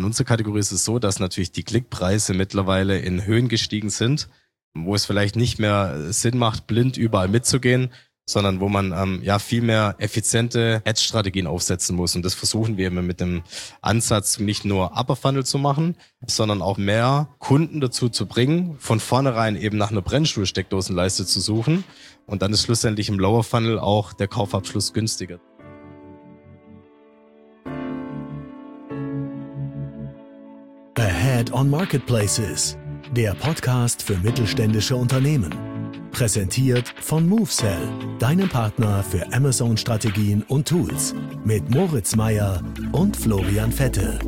unserer Kategorie ist es so, dass natürlich die Klickpreise mittlerweile in Höhen gestiegen sind, wo es vielleicht nicht mehr Sinn macht, blind überall mitzugehen, sondern wo man viel mehr effiziente Ads-Strategien aufsetzen muss. Und das versuchen wir immer mit dem Ansatz, nicht nur Upper Funnel zu machen, sondern auch mehr Kunden dazu zu bringen, von vornherein eben nach einer Brennstuhl-Steckdosenleiste zu suchen. Und dann ist schlussendlich im Lower Funnel auch der Kaufabschluss günstiger. Ahead on Marketplaces, der Podcast für mittelständische Unternehmen. Präsentiert von MoveSell, deinem Partner für Amazon-Strategien und Tools. Mit Moritz Meyer und Florian Vettel.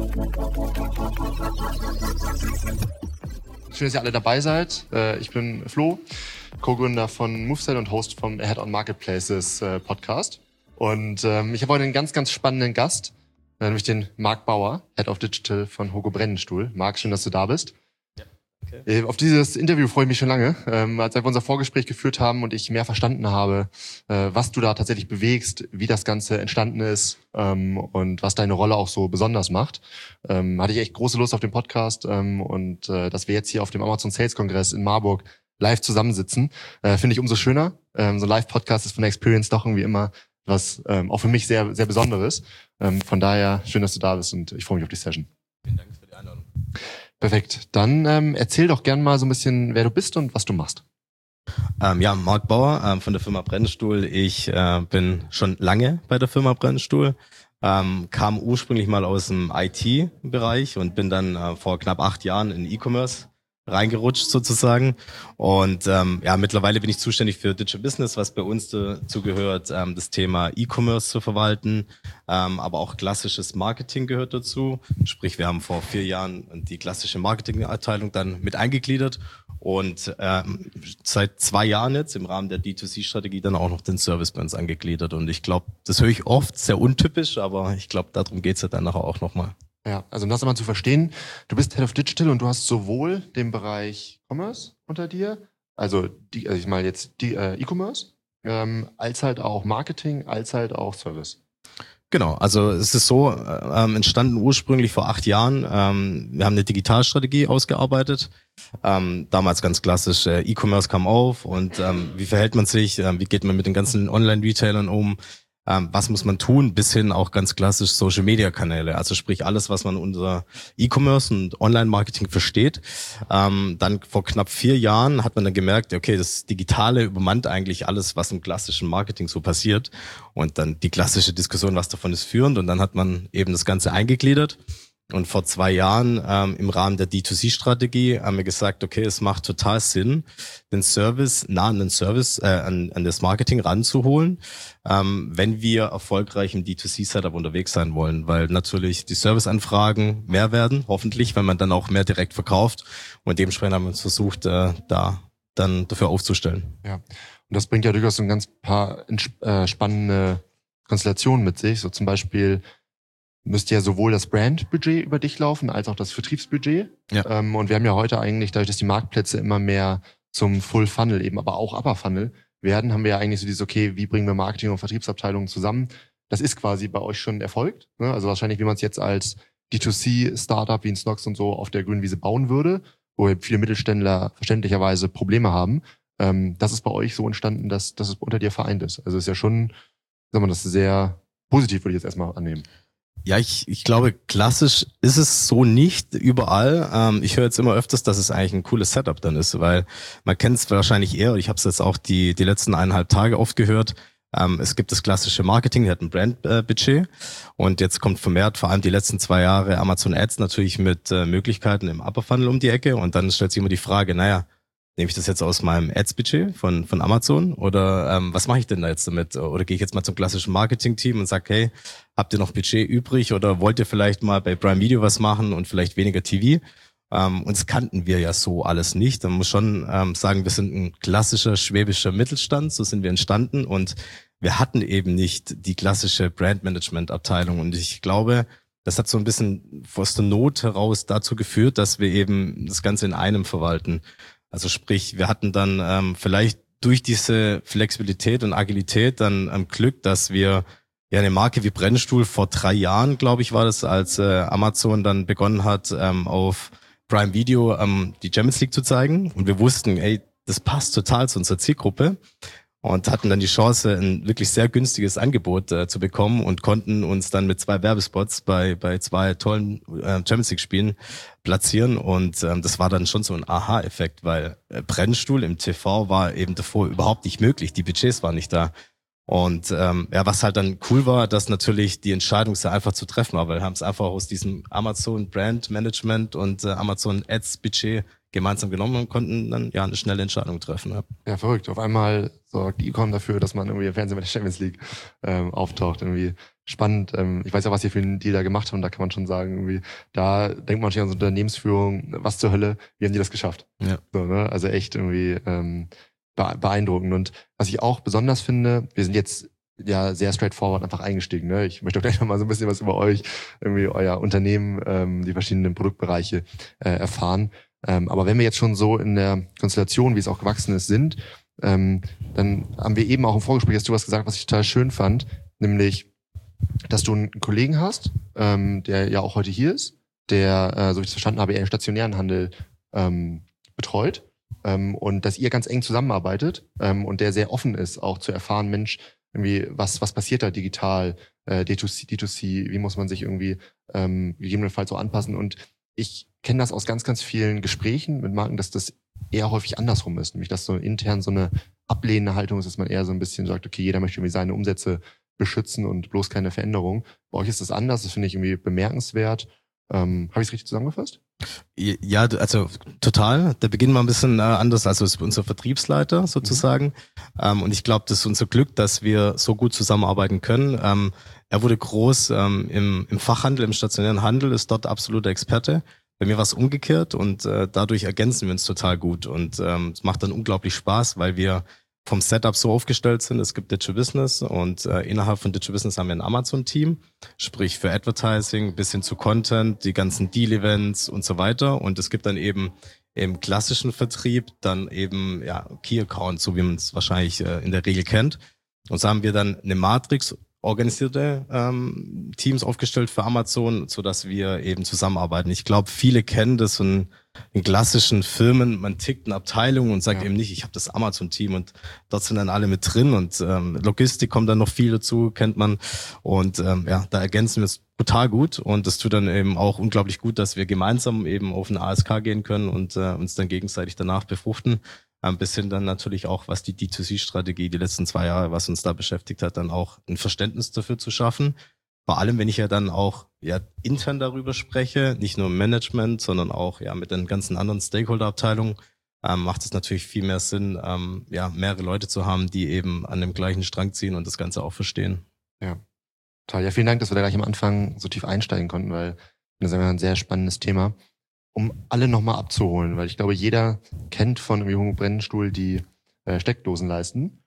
Schön, dass ihr alle dabei seid. Ich bin Flo, Co-Gründer von MoveSell und Host vom Ahead on Marketplaces Podcast. Und ich habe heute einen ganz, ganz spannenden Gast, nämlich den Marc Bauer, Head of Digital von Hogo Brennenstuhl. Marc, schön, dass du da bist. Okay. Auf dieses Interview freue ich mich schon lange, als wir unser Vorgespräch geführt haben und ich mehr verstanden habe, was du da tatsächlich bewegst, wie das Ganze entstanden ist und was deine Rolle auch so besonders macht. Hatte ich echt große Lust auf den Podcast und dass wir jetzt hier auf dem Amazon Sales Kongress in Marburg live zusammensitzen, finde ich umso schöner. So ein Live-Podcast ist von der Experience doch irgendwie immer was auch für mich sehr, sehr Besonderes. Von daher schön, dass du da bist und ich freue mich auf die Session. Vielen Dank für die Einladung. Perfekt. Dann erzähl doch gern mal so ein bisschen, wer du bist und was du machst. Marc Bauer von der Firma Brennenstuhl. Ich bin schon lange bei der Firma Brennenstuhl, kam ursprünglich mal aus dem IT-Bereich und bin dann vor knapp 8 Jahren in E-Commerce reingerutscht sozusagen und mittlerweile bin ich zuständig für Digital Business, was bei uns dazu gehört, das Thema E-Commerce zu verwalten, aber auch klassisches Marketing gehört dazu, sprich wir haben vor 4 Jahren die klassische Marketingabteilung dann mit eingegliedert und seit 2 Jahren jetzt im Rahmen der D2C-Strategie dann auch noch den Service bei uns angegliedert und ich glaube, das höre ich oft, sehr untypisch, aber ich glaube, darum geht's ja dann nachher auch nochmal. Ja, also um das einmal zu verstehen, du bist Head of Digital und du hast sowohl den Bereich Commerce unter dir, also ich meine jetzt die E-Commerce, als halt auch Marketing, als halt auch Service. Genau, also es ist so entstanden ursprünglich vor 8 Jahren. Wir haben eine Digitalstrategie ausgearbeitet. Damals ganz klassisch, E-Commerce kam auf und wie verhält man sich, wie geht man mit den ganzen Online-Retailern um, was muss man tun, bis hin auch ganz klassisch Social-Media-Kanäle, also sprich alles, was man unter E-Commerce und Online-Marketing versteht. Dann vor knapp 4 Jahren hat man dann gemerkt, okay, das Digitale übermannt eigentlich alles, was im klassischen Marketing so passiert und dann die klassische Diskussion, was davon ist führend und dann hat man eben das Ganze eingegliedert. Und vor 2 Jahren im Rahmen der D2C-Strategie haben wir gesagt, okay, es macht total Sinn, den Service nah an den Service, an das Marketing ranzuholen, wenn wir erfolgreich im D2C-Setup unterwegs sein wollen, weil natürlich die Serviceanfragen mehr werden, hoffentlich, wenn man dann auch mehr direkt verkauft. Und dementsprechend haben wir uns versucht, da dann dafür aufzustellen. Ja, und das bringt ja durchaus so ein ganz paar spannende Konstellationen mit sich, so zum Beispiel müsste ja sowohl das Brandbudget über dich laufen, als auch das Vertriebsbudget. Ja. Und wir haben ja heute eigentlich, dadurch, dass die Marktplätze immer mehr zum Full Funnel eben, aber auch Upper Funnel werden, haben wir ja eigentlich so dieses, okay, wie bringen wir Marketing- und Vertriebsabteilungen zusammen? Das ist quasi bei euch schon erfolgt. Ne? Also wahrscheinlich, wie man es jetzt als D2C-Startup wie ein Snox und so auf der grünen Wiese bauen würde, wo viele Mittelständler verständlicherweise Probleme haben. Das ist bei euch so entstanden, dass es unter dir vereint ist. Also ist ja schon, sagen wir, das ist sehr positiv, würde ich jetzt erstmal annehmen. Ja, ich glaube, klassisch ist es so nicht überall. Ich höre jetzt immer öfters, dass es eigentlich ein cooles Setup dann ist, weil man kennt es wahrscheinlich eher, ich habe es jetzt auch die letzten 1,5 Tage oft gehört, es gibt das klassische Marketing, die hat ein Brandbudget und jetzt kommt vermehrt, vor allem die letzten 2 Jahre, Amazon Ads natürlich mit Möglichkeiten im Upper Funnel um die Ecke und dann stellt sich immer die Frage, naja, nehme ich das jetzt aus meinem Ads-Budget von Amazon oder was mache ich denn da jetzt damit? Oder gehe ich jetzt mal zum klassischen Marketing-Team und sage, hey, habt ihr noch Budget übrig oder wollt ihr vielleicht mal bei Prime Video was machen und vielleicht weniger TV? Und das kannten wir ja so alles nicht. Man muss schon sagen, wir sind ein klassischer schwäbischer Mittelstand, so sind wir entstanden und wir hatten eben nicht die klassische Brandmanagement-Abteilung und ich glaube, das hat so ein bisschen aus der Not heraus dazu geführt, dass wir eben das Ganze in einem verwalten. Also sprich, wir hatten dann vielleicht durch diese Flexibilität und Agilität dann Glück, dass wir Ja, eine Marke wie Brennstuhl vor 3 Jahren, glaube ich, war das, als Amazon dann begonnen hat, auf Prime Video die Champions League zu zeigen. Und wir wussten, ey, das passt total zu unserer Zielgruppe. Und hatten dann die Chance, ein wirklich sehr günstiges Angebot zu bekommen und konnten uns dann mit 2 Werbespots bei 2 tollen Champions League-Spielen platzieren. Und das war dann schon so ein Aha-Effekt, weil Brennstuhl im TV war eben davor überhaupt nicht möglich. Die Budgets waren nicht da. Und was halt dann cool war, dass natürlich die Entscheidung sehr einfach zu treffen war, weil wir haben es einfach aus diesem Amazon Brand Management und Amazon Ads Budget gemeinsam genommen und konnten dann eine schnelle Entscheidung treffen. Ja, verrückt. Auf einmal sorgt die Econ dafür, dass man irgendwie im Fernsehen bei der Champions League auftaucht. Irgendwie spannend. Ich weiß ja, was ihr für einen Deal da gemacht habt, und da kann man schon sagen, irgendwie, da denkt man schon an so Unternehmensführung, was zur Hölle, wie haben die das geschafft? Ja. So, ne? Also echt irgendwie beeindruckend. Und was ich auch besonders finde, wir sind jetzt ja sehr straightforward einfach eingestiegen. Ne? Ich möchte auch gleich noch mal so ein bisschen was über euch, irgendwie euer Unternehmen, die verschiedenen Produktbereiche erfahren. Aber wenn wir jetzt schon so in der Konstellation, wie es auch gewachsen ist, sind, dann haben wir eben auch im Vorgespräch, hast du was gesagt, was ich total schön fand, nämlich, dass du einen Kollegen hast, der ja auch heute hier ist, der, so wie ich es verstanden habe, eher den stationären Handel betreut. Und dass ihr ganz eng zusammenarbeitet und der sehr offen ist, auch zu erfahren, Mensch, irgendwie, was passiert da digital, D2C, wie muss man sich irgendwie gegebenenfalls so anpassen. Und ich kenne das aus ganz, ganz vielen Gesprächen mit Marken, dass das eher häufig andersrum ist, nämlich dass so intern so eine ablehnende Haltung ist, dass man eher so ein bisschen sagt, okay, jeder möchte irgendwie seine Umsätze beschützen und bloß keine Veränderung. Bei euch ist das anders, das finde ich irgendwie bemerkenswert. Habe ich es richtig zusammengefasst? Ja, also total. Der Beginn war ein bisschen anders, also ist unser Vertriebsleiter sozusagen. Und ich glaube, das ist unser Glück, dass wir so gut zusammenarbeiten können. Er wurde groß im Fachhandel, im stationären Handel, ist dort absoluter Experte. Bei mir war es umgekehrt und dadurch ergänzen wir uns total gut. Und es macht dann unglaublich Spaß, weil wir vom Setup so aufgestellt sind. Es gibt Digital Business und innerhalb von Digital Business haben wir ein Amazon-Team, sprich für Advertising bis hin zu Content, die ganzen Deal-Events und so weiter. Und es gibt dann eben im klassischen Vertrieb dann eben Key-Account, so wie man es wahrscheinlich in der Regel kennt. Und so haben wir dann eine Matrix organisierte Teams aufgestellt für Amazon, so dass wir eben zusammenarbeiten. Ich glaube, viele kennen das in klassischen Firmen, man tickt eine Abteilung und sagt eben nicht, ich habe das Amazon-Team und dort sind dann alle mit drin und Logistik kommt dann noch viel dazu, kennt man und da ergänzen wir es total gut und das tut dann eben auch unglaublich gut, dass wir gemeinsam eben auf eine ASK gehen können und uns dann gegenseitig danach befruchten. Bis hin dann natürlich auch, was die D2C-Strategie die letzten 2 Jahre, was uns da beschäftigt hat, dann auch ein Verständnis dafür zu schaffen. Vor allem, wenn ich ja dann auch intern darüber spreche, nicht nur im Management, sondern auch mit den ganzen anderen Stakeholder-Abteilungen, macht es natürlich viel mehr Sinn, mehrere Leute zu haben, die eben an dem gleichen Strang ziehen und das Ganze auch verstehen. Ja, toll. Ja, vielen Dank, dass wir da gleich am Anfang so tief einsteigen konnten, weil das ist ein sehr spannendes Thema. Um alle nochmal abzuholen, weil ich glaube, jeder kennt von irgendwie Brennstuhl die Steckdosenleisten.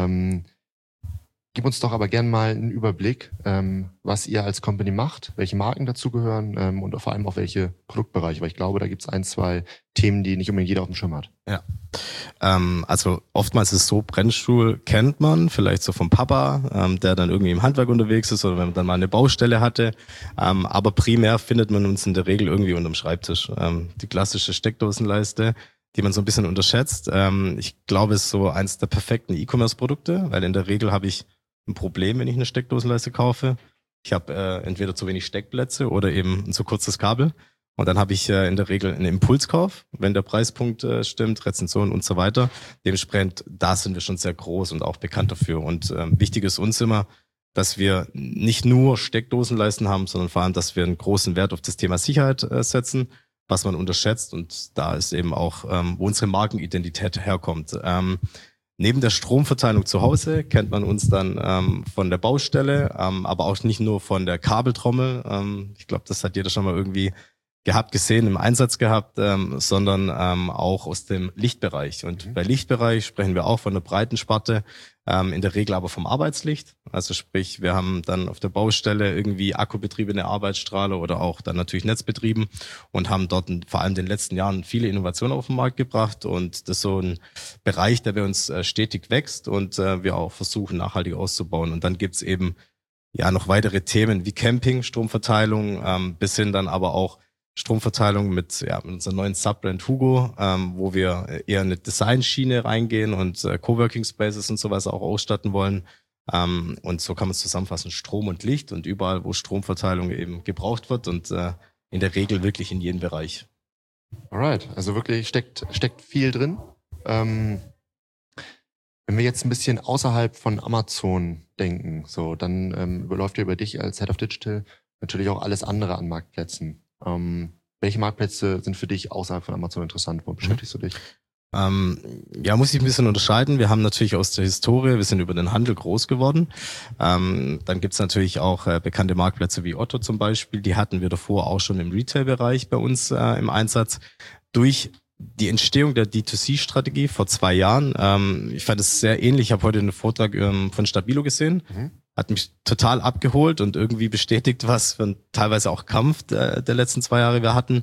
Gib uns doch aber gern mal einen Überblick, was ihr als Company macht, welche Marken dazugehören und vor allem auch welche Produktbereiche, weil ich glaube, da gibt es 1, 2 Themen, die nicht unbedingt jeder auf dem Schirm hat. Ja, also oftmals ist es so, Brennstuhl kennt man vielleicht so vom Papa, der dann irgendwie im Handwerk unterwegs ist oder wenn man dann mal eine Baustelle hatte, aber primär findet man uns in der Regel irgendwie unterm Schreibtisch. Die klassische Steckdosenleiste, die man so ein bisschen unterschätzt. Ich glaube, es ist so eins der perfekten E-Commerce-Produkte, weil in der Regel habe ich ein Problem, wenn ich eine Steckdosenleiste kaufe. Ich habe entweder zu wenig Steckplätze oder eben ein zu kurzes Kabel. Und dann habe ich in der Regel einen Impulskauf, wenn der Preispunkt stimmt, Rezension und so weiter. Dementsprechend, da sind wir schon sehr groß und auch bekannt dafür. Und wichtig ist uns immer, dass wir nicht nur Steckdosenleisten haben, sondern vor allem, dass wir einen großen Wert auf das Thema Sicherheit setzen, was man unterschätzt. Und da ist eben auch, wo unsere Markenidentität herkommt. Neben der Stromverteilung zu Hause kennt man uns dann von der Baustelle, aber auch nicht nur von der Kabeltrommel. Ich glaube, das hat jeder schon mal irgendwie gesehen, im Einsatz gehabt, sondern auch aus dem Lichtbereich. Und bei Lichtbereich sprechen wir auch von einer breiten Sparte, in der Regel aber vom Arbeitslicht. Also sprich, wir haben dann auf der Baustelle irgendwie akkubetriebene Arbeitsstrahler oder auch dann natürlich Netzbetrieben und haben dort vor allem in den letzten Jahren viele Innovationen auf den Markt gebracht. Und das ist so ein Bereich, der bei uns stetig wächst und wir auch versuchen, nachhaltig auszubauen. Und dann gibt's eben ja noch weitere Themen wie Camping, Stromverteilung, bis hin dann aber auch Stromverteilung mit unserem neuen Subbrand Hugo, wo wir eher eine Designschiene reingehen und Coworking Spaces und sowas auch ausstatten wollen. Und so kann man es zusammenfassen, Strom und Licht und überall, wo Stromverteilung eben gebraucht wird und in der Regel wirklich in jedem Bereich. Alright, also wirklich steckt viel drin. Wenn wir jetzt ein bisschen außerhalb von Amazon denken, so, dann überläuft ja über dich als Head of Digital natürlich auch alles andere an Marktplätzen. Welche Marktplätze sind für dich außerhalb von Amazon interessant? Wo beschäftigst du dich? Muss ich ein bisschen unterscheiden. Wir haben natürlich aus der Historie, wir sind über den Handel groß geworden. Dann gibt's natürlich auch bekannte Marktplätze wie Otto zum Beispiel. Die hatten wir davor auch schon im Retail-Bereich bei uns im Einsatz. Durch die Entstehung der D2C-Strategie vor 2 Jahren, ich fand es sehr ähnlich. Ich habe heute einen Vortrag von Stabilo gesehen. Hat mich total abgeholt und irgendwie bestätigt, was für ein teilweise auch Kampf der letzten 2 Jahre wir hatten.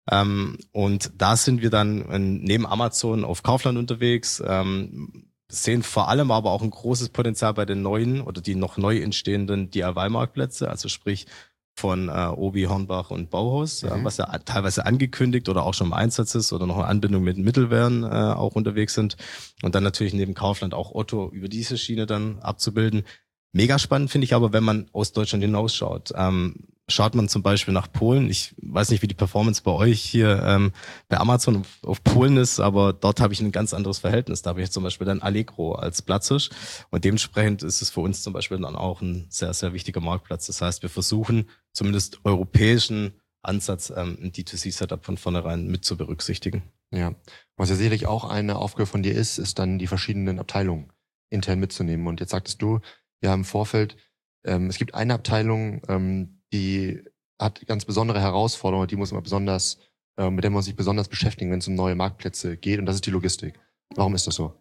Und da sind wir dann neben Amazon auf Kaufland unterwegs, sehen vor allem aber auch ein großes Potenzial bei den neuen oder die noch neu entstehenden DIY-Marktplätze, also sprich von Obi, Hornbach und Bauhaus, was ja teilweise angekündigt oder auch schon im Einsatz ist oder noch eine Anbindung mit Mittelwehren auch unterwegs sind. Und dann natürlich neben Kaufland auch Otto über diese Schiene dann abzubilden. Mega spannend finde ich aber, wenn man aus Deutschland hinausschaut. Schaut man zum Beispiel nach Polen, ich weiß nicht, wie die Performance bei euch hier bei Amazon auf Polen ist, aber dort habe ich ein ganz anderes Verhältnis. Da habe ich zum Beispiel dann Allegro als Platzhirsch und dementsprechend ist es für uns zum Beispiel dann auch ein sehr, sehr wichtiger Marktplatz. Das heißt, wir versuchen zumindest europäischen Ansatz ein D2C-Setup von vornherein mit zu berücksichtigen. Ja, was ja sicherlich auch eine Aufgabe von dir ist dann die verschiedenen Abteilungen intern mitzunehmen. Und jetzt sagtest du, ja im Vorfeld, es gibt eine Abteilung, die hat ganz besondere Herausforderungen, die muss man besonders, mit der man sich besonders beschäftigen, wenn es um neue Marktplätze geht, und das ist die Logistik. Warum ist das so?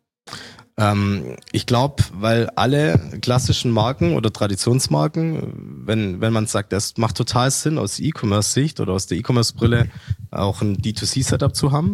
Ich glaube, weil alle klassischen Marken oder Traditionsmarken, wenn man sagt, das macht total Sinn aus E-Commerce-Sicht oder aus der E-Commerce-Brille auch ein D2C-Setup zu haben,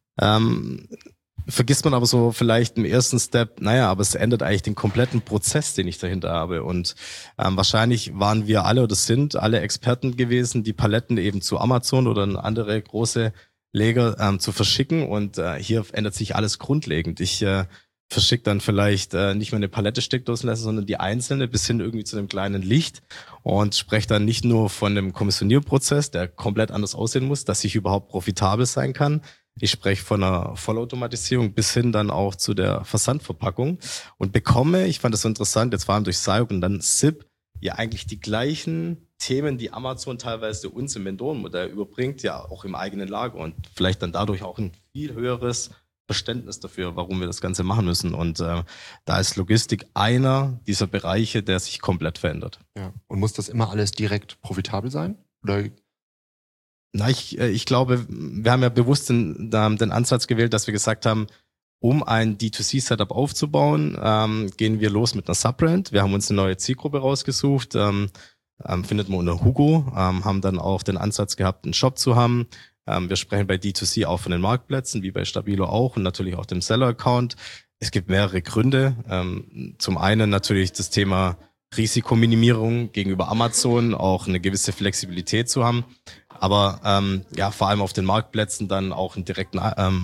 vergisst man aber so vielleicht im ersten Step, aber es ändert eigentlich den kompletten Prozess, den ich dahinter habe. Und wahrscheinlich waren wir alle oder sind alle Experten gewesen, die Paletten eben zu Amazon oder in andere große Lager zu verschicken. Und hier ändert sich alles grundlegend. Ich verschicke dann vielleicht nicht mehr eine Palette Steckdosenleser, sondern die einzelne bis hin irgendwie zu einem kleinen Licht und spreche dann nicht nur von einem Kommissionierprozess, der komplett anders aussehen muss, dass ich überhaupt profitabel sein kann. Ich spreche von einer Vollautomatisierung bis hin dann auch zu der Versandverpackung und bekomme, ich fand das so interessant, jetzt vor allem durch Sayok und dann SIP, ja eigentlich die gleichen Themen, die Amazon teilweise uns im Vendorenmodell überbringt, ja auch im eigenen Lager und vielleicht dann dadurch auch ein viel höheres Verständnis dafür, warum wir das Ganze machen müssen. Und da ist Logistik einer dieser Bereiche, der sich komplett verändert. Ja. Und muss das immer alles direkt profitabel sein? Oder? Na, ich glaube, wir haben ja bewusst den Ansatz gewählt, dass wir gesagt haben, um ein D2C-Setup aufzubauen, gehen wir los mit einer Subbrand. Wir haben uns eine neue Zielgruppe rausgesucht, findet man unter Hugo, haben dann auch den Ansatz gehabt, einen Shop zu haben. Wir sprechen bei D2C auch von den Marktplätzen, wie bei Stabilo auch und natürlich auch dem Seller-Account. Es gibt mehrere Gründe. Zum einen natürlich das Thema Risikominimierung gegenüber Amazon, auch eine gewisse Flexibilität zu haben. Aber vor allem auf den Marktplätzen dann auch einen direkten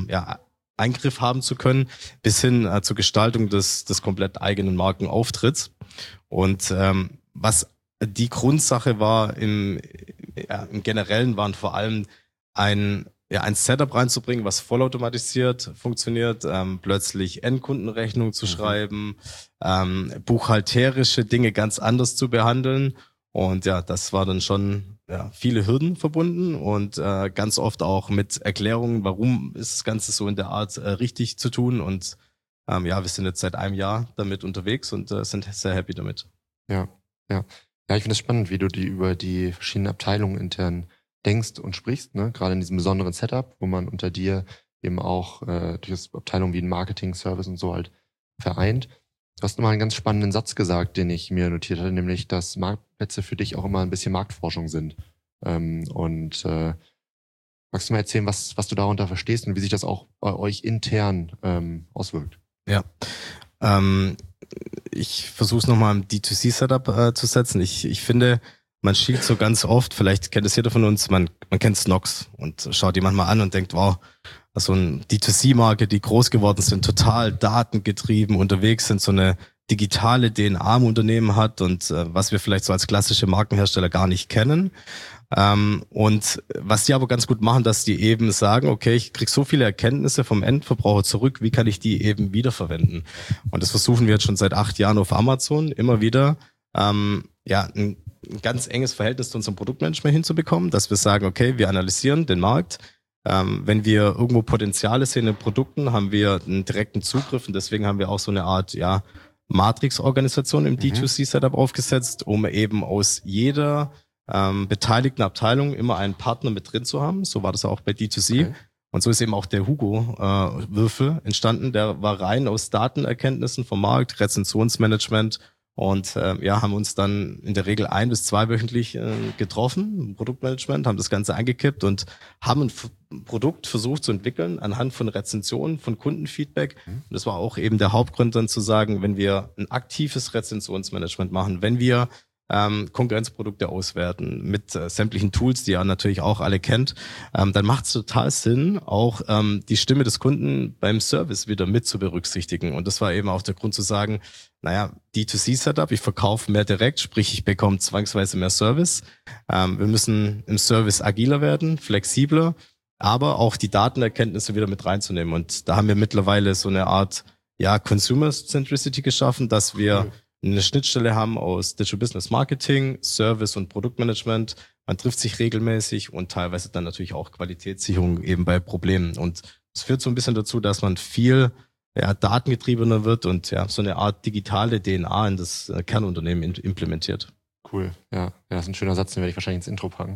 Eingriff haben zu können, bis hin zur Gestaltung des komplett eigenen Markenauftritts. Und was die Grundsache war im Generellen, waren vor allem ein Setup reinzubringen, was vollautomatisiert funktioniert, plötzlich Endkundenrechnung zu schreiben, buchhalterische Dinge ganz anders zu behandeln. Und das war dann schon viele Hürden verbunden und ganz oft auch mit Erklärungen, warum ist das Ganze so in der Art richtig zu tun. Und wir sind jetzt seit einem Jahr damit unterwegs und sind sehr happy damit. Ja, ich finde es spannend, wie du über die verschiedenen Abteilungen intern denkst und sprichst, ne? Gerade in diesem besonderen Setup, wo man unter dir eben auch durch Abteilungen wie ein Marketing, Service und so halt vereint. Du hast nochmal einen ganz spannenden Satz gesagt, den ich mir notiert hatte, nämlich, dass Marktplätze für dich auch immer ein bisschen Marktforschung sind. Magst du mal erzählen, was du darunter verstehst und wie sich das auch bei euch intern auswirkt? Ja, ich versuche es nochmal im D2C-Setup zu setzen. Ich finde, man schielt so ganz oft, vielleicht kennt es jeder von uns, man kennt Snox und schaut die manchmal an und denkt, wow, so ein D2C-Marke, die groß geworden sind, total datengetrieben unterwegs sind, so eine digitale DNA im Unternehmen hat und was wir vielleicht so als klassische Markenhersteller gar nicht kennen. Und was die aber ganz gut machen, dass die eben sagen, okay, ich krieg so viele Erkenntnisse vom Endverbraucher zurück, wie kann ich die eben wiederverwenden? Und das versuchen wir jetzt schon seit 8 Jahren auf Amazon immer wieder, ein ganz enges Verhältnis zu unserem Produktmanagement hinzubekommen, dass wir sagen, okay, wir analysieren den Markt. Wenn wir irgendwo Potenziale sehen in Produkten, haben wir einen direkten Zugriff und deswegen haben wir auch so eine Art, Matrix-Organisation im D2C-Setup aufgesetzt, um eben aus jeder beteiligten Abteilung immer einen Partner mit drin zu haben. So war das auch bei D2C. Okay. Und so ist eben auch der Hugo-Würfel entstanden. Der war rein aus Datenerkenntnissen vom Markt, Rezensionsmanagement und haben uns dann in der Regel 1- bis 2-wöchentlich getroffen im Produktmanagement, haben das Ganze eingekippt und haben ein Produkt versucht zu entwickeln anhand von Rezensionen, von Kundenfeedback. Und das war auch eben der Hauptgrund dann zu sagen, wenn wir ein aktives Rezensionsmanagement machen, wenn wir Konkurrenzprodukte auswerten mit sämtlichen Tools, die ihr natürlich auch alle kennt, dann macht es total Sinn, auch die Stimme des Kunden beim Service wieder mit zu berücksichtigen. Und das war eben auch der Grund zu sagen, D2C-Setup, ich verkaufe mehr direkt, sprich ich bekomme zwangsweise mehr Service. Wir müssen im Service agiler werden, flexibler, aber auch die Datenerkenntnisse wieder mit reinzunehmen. Und da haben wir mittlerweile so eine Art Consumer Centricity geschaffen, dass wir eine Schnittstelle haben aus Digital Business Marketing, Service und Produktmanagement. Man trifft sich regelmäßig und teilweise dann natürlich auch Qualitätssicherung eben bei Problemen. Und es führt so ein bisschen dazu, dass man viel datengetriebener wird und so eine Art digitale DNA in das Kernunternehmen implementiert. Cool, ja, das ist ein schöner Satz, den werde ich wahrscheinlich ins Intro packen.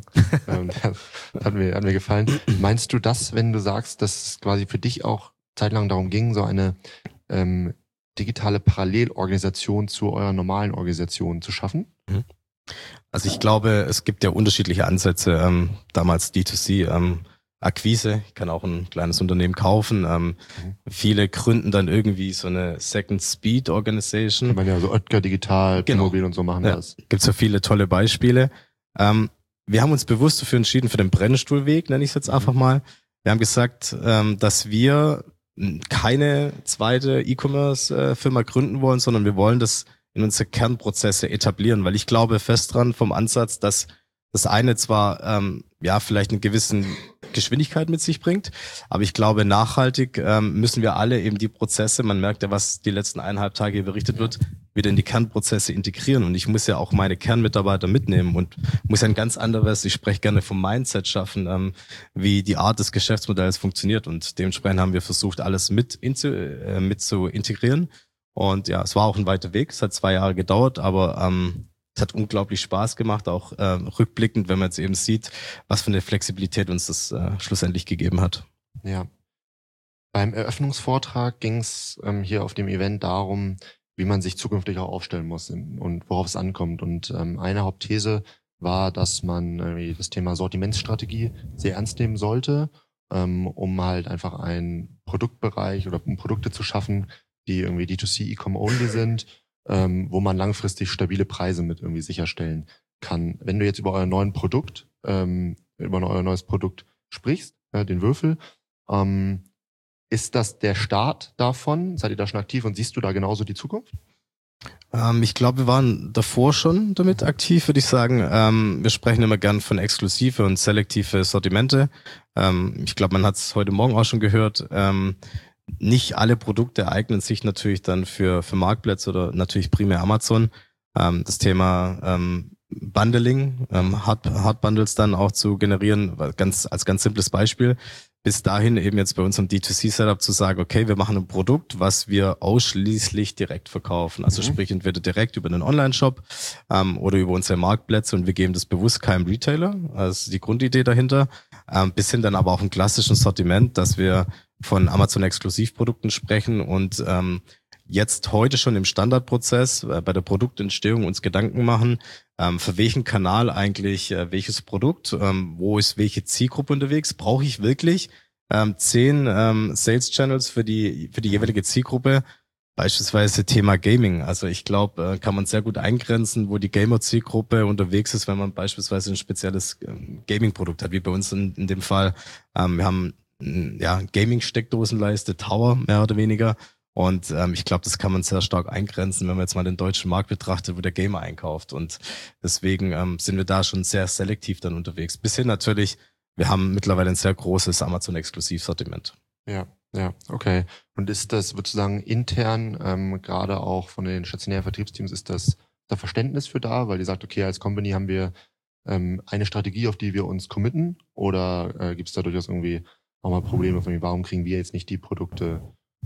Hat mir gefallen. Meinst du das, wenn du sagst, dass es quasi für dich auch zeitlang darum ging, so eine digitale Parallelorganisation zu eurer normalen Organisation zu schaffen? Also ich glaube, es gibt ja unterschiedliche Ansätze. Damals D2C, Akquise, ich kann auch ein kleines Unternehmen kaufen. Viele gründen dann irgendwie so eine Second Speed Organization. Ich meine ja so Oetker Digital, Playmobil und so machen das. Gibt's ja viele tolle Beispiele. Wir haben uns bewusst dafür entschieden, für den Brennstuhlweg, nenne ich es jetzt einfach mal. Wir haben gesagt, dass wir keine zweite E-Commerce-Firma gründen wollen, sondern wir wollen das in unsere Kernprozesse etablieren, weil ich glaube fest dran vom Ansatz, dass das eine zwar vielleicht eine gewisse Geschwindigkeit mit sich bringt, aber ich glaube nachhaltig müssen wir alle eben die Prozesse, man merkt ja, was die letzten 1,5 Tage hier berichtet wird, wieder in die Kernprozesse integrieren und ich muss ja auch meine Kernmitarbeiter mitnehmen und muss ein ganz anderes, ich spreche gerne vom Mindset schaffen, wie die Art des Geschäftsmodells funktioniert und dementsprechend haben wir versucht, alles mit zu integrieren und es war auch ein weiter Weg, es hat 2 Jahre gedauert, aber es hat unglaublich Spaß gemacht, auch rückblickend, wenn man jetzt eben sieht, was für eine Flexibilität uns das schlussendlich gegeben hat. Ja. Beim Eröffnungsvortrag ging es hier auf dem Event darum, wie man sich zukünftig auch aufstellen muss und worauf es ankommt. Und eine Hauptthese war, dass man das Thema Sortimentsstrategie sehr ernst nehmen sollte, um halt einfach einen Produktbereich oder um Produkte zu schaffen, die irgendwie D2C E-Com-only sind, wo man langfristig stabile Preise mit irgendwie sicherstellen kann. Wenn du jetzt über euer neues Produkt sprichst, den Würfel, ist das der Start davon? Seid ihr da schon aktiv und siehst du da genauso die Zukunft? Ich glaube, wir waren davor schon damit aktiv, würde ich sagen. Wir sprechen immer gern von exklusive und selektive Sortimente. Ich glaube, man hat es heute Morgen auch schon gehört. Nicht alle Produkte eignen sich natürlich dann für Marktplätze oder natürlich primär Amazon. Das Thema Bundling, Hard Bundles dann auch zu generieren, als ganz simples Beispiel. Bis dahin eben jetzt bei unserem D2C-Setup zu sagen, okay, wir machen ein Produkt, was wir ausschließlich direkt verkaufen. Also sprich entweder direkt über einen Online-Shop oder über unsere Marktplätze und wir geben das bewusst keinem Retailer. Das ist die Grundidee dahinter. Bis hin dann aber auch im klassischen Sortiment, dass wir von Amazon-Exklusivprodukten sprechen und jetzt heute schon im Standardprozess bei der Produktentstehung uns Gedanken machen, für welchen Kanal eigentlich welches Produkt, wo ist welche Zielgruppe unterwegs, brauche ich wirklich 10 Sales Channels für die jeweilige Zielgruppe. Beispielsweise Thema Gaming. Also ich glaube, kann man sehr gut eingrenzen, wo die Gamer-Zielgruppe unterwegs ist, wenn man beispielsweise ein spezielles Gaming-Produkt hat, wie bei uns in dem Fall. Wir haben Gaming-Steckdosenleiste, Tower, mehr oder weniger. Und ich glaube, das kann man sehr stark eingrenzen, wenn man jetzt mal den deutschen Markt betrachtet, wo der Gamer einkauft. Und deswegen sind wir da schon sehr selektiv dann unterwegs. Bis hin natürlich, wir haben mittlerweile ein sehr großes Amazon-Exklusivsortiment. Ja, okay. Und ist das sozusagen intern, gerade auch von den stationären Vertriebsteams, ist das da Verständnis für da? Weil ihr sagt, okay, als Company haben wir eine Strategie, auf die wir uns committen? Oder gibt es da durchaus irgendwie auch mal Probleme von warum kriegen wir jetzt nicht die Produkte?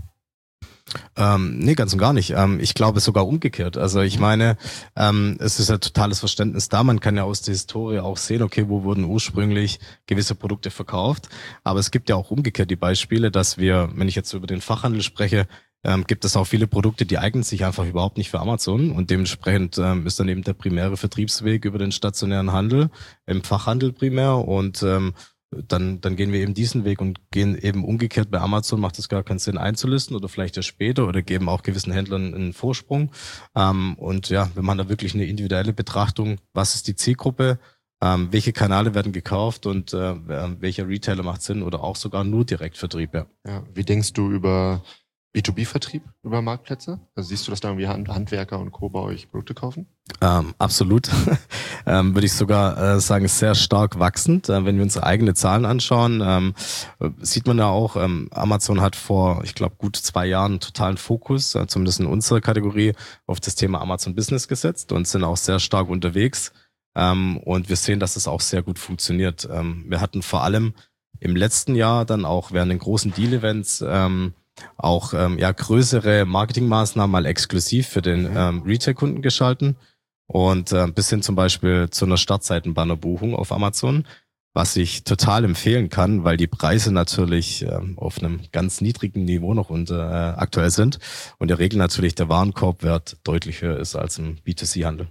Nee, ganz und gar nicht. Ich glaube sogar umgekehrt. Also ich meine, es ist ja totales Verständnis da. Man kann ja aus der Historie auch sehen, okay, wo wurden ursprünglich gewisse Produkte verkauft. Aber es gibt ja auch umgekehrt die Beispiele, dass wir, wenn ich jetzt über den Fachhandel spreche, gibt es auch viele Produkte, die eignen sich einfach überhaupt nicht für Amazon. Und dementsprechend ist dann eben der primäre Vertriebsweg über den stationären Handel, im Fachhandel primär. Und dann gehen wir eben diesen Weg und gehen eben umgekehrt bei Amazon, macht es gar keinen Sinn einzulisten oder vielleicht erst später oder geben auch gewissen Händlern einen Vorsprung. Und ja, wir machen da wirklich eine individuelle Betrachtung, was ist die Zielgruppe, welche Kanäle werden gekauft und welcher Retailer macht Sinn oder auch sogar nur Direktvertrieb. Ja, wie denkst du über B2B-Vertrieb, über Marktplätze? Also siehst du, dass da irgendwie Handwerker und Co. bei euch Produkte kaufen? Absolut. Würde ich sogar sagen, sehr stark wachsend. Wenn wir unsere eigenen Zahlen anschauen, sieht man ja auch, Amazon hat vor, ich glaube, gut 2 Jahren einen totalen Fokus, zumindest in unserer Kategorie, auf das Thema Amazon Business gesetzt und sind auch sehr stark unterwegs. Und wir sehen, dass es auch sehr gut funktioniert. Wir hatten vor allem im letzten Jahr dann auch während den großen Deal-Events auch größere Marketingmaßnahmen mal exklusiv für den Retail-Kunden geschalten und bis hin zum Beispiel zu einer Startseitenbannerbuchung auf Amazon, was ich total empfehlen kann, weil die Preise natürlich auf einem ganz niedrigen Niveau noch aktuell sind und in der Regel natürlich der Warenkorbwert deutlich höher ist als im B2C-Handel.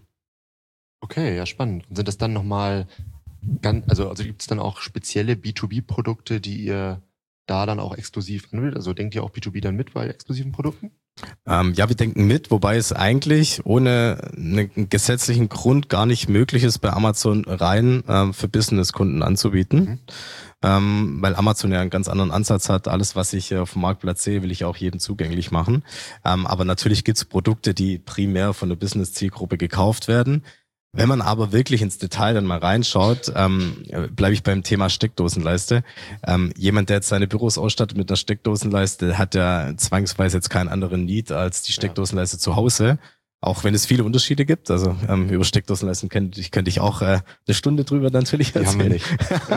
Okay, ja, spannend. Und sind das dann nochmal also gibt es dann auch spezielle B2B-Produkte, die ihr da dann auch exklusiv anbietet? Also denkt ihr auch B2B dann mit bei exklusiven Produkten? Wir denken mit, wobei es eigentlich ohne einen gesetzlichen Grund gar nicht möglich ist, bei Amazon rein für Business-Kunden anzubieten. Weil Amazon ja einen ganz anderen Ansatz hat. Alles, was ich auf dem Marktplatz sehe, will ich auch jedem zugänglich machen. Aber natürlich gibt es Produkte, die primär von der Business-Zielgruppe gekauft werden. Wenn man aber wirklich ins Detail dann mal reinschaut, bleibe ich beim Thema Steckdosenleiste. Jemand, der jetzt seine Büros ausstattet mit einer Steckdosenleiste, hat ja zwangsweise jetzt keinen anderen Need als die Steckdosenleiste zu Hause. Auch wenn es viele Unterschiede gibt. Also über Steckdosenleisten könnte ich auch eine Stunde drüber natürlich erzählen. Die haben wir nicht.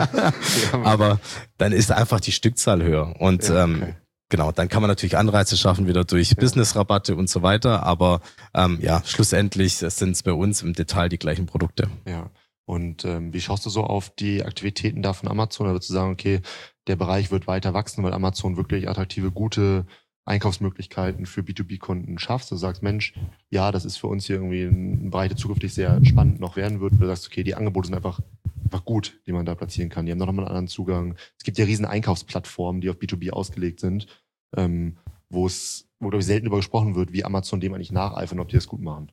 Aber dann ist einfach die Stückzahl höher. Und genau, dann kann man natürlich Anreize schaffen, wieder durch Business-Rabatte und so weiter. Aber schlussendlich sind es bei uns im Detail die gleichen Produkte. Ja. Und wie schaust du so auf die Aktivitäten da von Amazon? Da würdest du sagen, okay, der Bereich wird weiter wachsen, weil Amazon wirklich attraktive, gute Einkaufsmöglichkeiten für B2B-Kunden schafft. Du sagst, Mensch, ja, das ist für uns hier irgendwie ein Bereich, der zukünftig sehr spannend noch werden wird. Du sagst, okay, die Angebote sind einfach gut, die man da platzieren kann. Die haben noch mal einen anderen Zugang. Es gibt ja riesen Einkaufsplattformen, die auf B2B ausgelegt sind, wo glaube ich selten darüber gesprochen wird, wie Amazon dem eigentlich nacheifern, ob die das gut machen.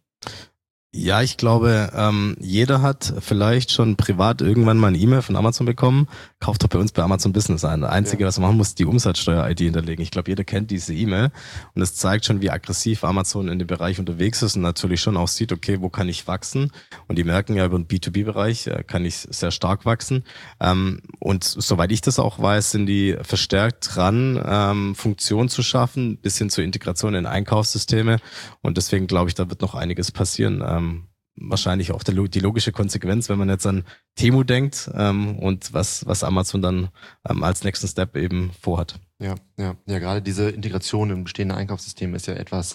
Ja, ich glaube, jeder hat vielleicht schon privat irgendwann mal eine E-Mail von Amazon bekommen. Kauft doch bei uns bei Amazon Business ein. Das Einzige, was man machen muss, die Umsatzsteuer-ID hinterlegen. Ich glaube, jeder kennt diese E-Mail. Und es zeigt schon, wie aggressiv Amazon in dem Bereich unterwegs ist und natürlich schon auch sieht, okay, wo kann ich wachsen? Und die merken ja, über den B2B-Bereich kann ich sehr stark wachsen. Und soweit ich das auch weiß, sind die verstärkt dran, Funktionen zu schaffen, bis hin zur Integration in Einkaufssysteme. Und deswegen glaube ich, da wird noch einiges passieren. Wahrscheinlich auch die logische Konsequenz, wenn man jetzt an Temu denkt und was Amazon dann als nächsten Step eben vorhat. Ja, gerade diese Integration im bestehenden Einkaufssystem ist ja etwas,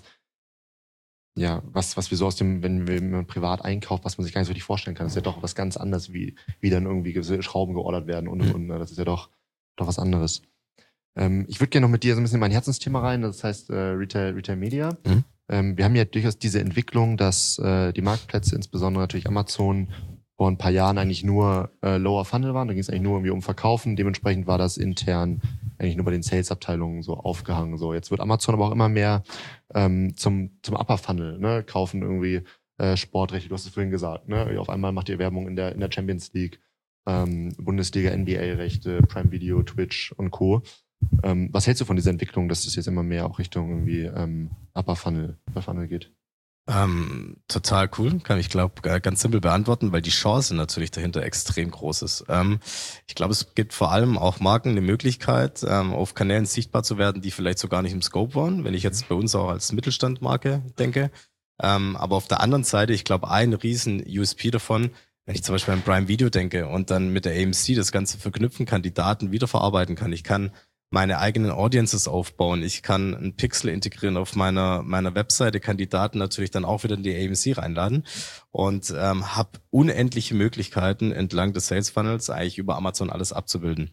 was wir so wenn man privat einkauft, was man sich gar nicht so richtig vorstellen kann. Das ist ja doch was ganz anderes, wie dann irgendwie gewisse Schrauben geordert werden und. Das ist ja doch was anderes. Ich würde gerne noch mit dir so ein bisschen in mein Herzensthema rein, das heißt Retail Media. Wir haben ja durchaus diese Entwicklung, dass die Marktplätze, insbesondere natürlich Amazon, vor ein paar Jahren eigentlich nur Lower Funnel waren. Da ging es eigentlich nur irgendwie um Verkaufen. Dementsprechend war das intern eigentlich nur bei den Sales-Abteilungen so aufgehangen. So, jetzt wird Amazon aber auch immer mehr zum Upper Funnel, ne? Kaufen irgendwie Sportrechte, du hast es vorhin gesagt, ne? Auf einmal macht ihr Werbung in der Champions League, Bundesliga, NBA-Rechte, Prime Video, Twitch und Co. Was hältst du von dieser Entwicklung, dass das jetzt immer mehr auch Richtung irgendwie Upper Funnel geht? Total cool, kann ich glaube ganz simpel beantworten, weil die Chance natürlich dahinter extrem groß ist. Ich glaube, es gibt vor allem auch Marken eine Möglichkeit, auf Kanälen sichtbar zu werden, die vielleicht so gar nicht im Scope waren, wenn ich jetzt bei uns auch als Mittelstandmarke denke. Aber auf der anderen Seite, ich glaube, ein riesen USP davon, wenn ich zum Beispiel an Prime Video denke und dann mit der AMC das Ganze verknüpfen kann, die Daten wiederverarbeiten kann, ich kann meine eigenen Audiences aufbauen. Ich kann einen Pixel integrieren auf meiner Webseite, kann die Daten natürlich dann auch wieder in die AMC reinladen und habe unendliche Möglichkeiten entlang des Sales Funnels eigentlich über Amazon alles abzubilden.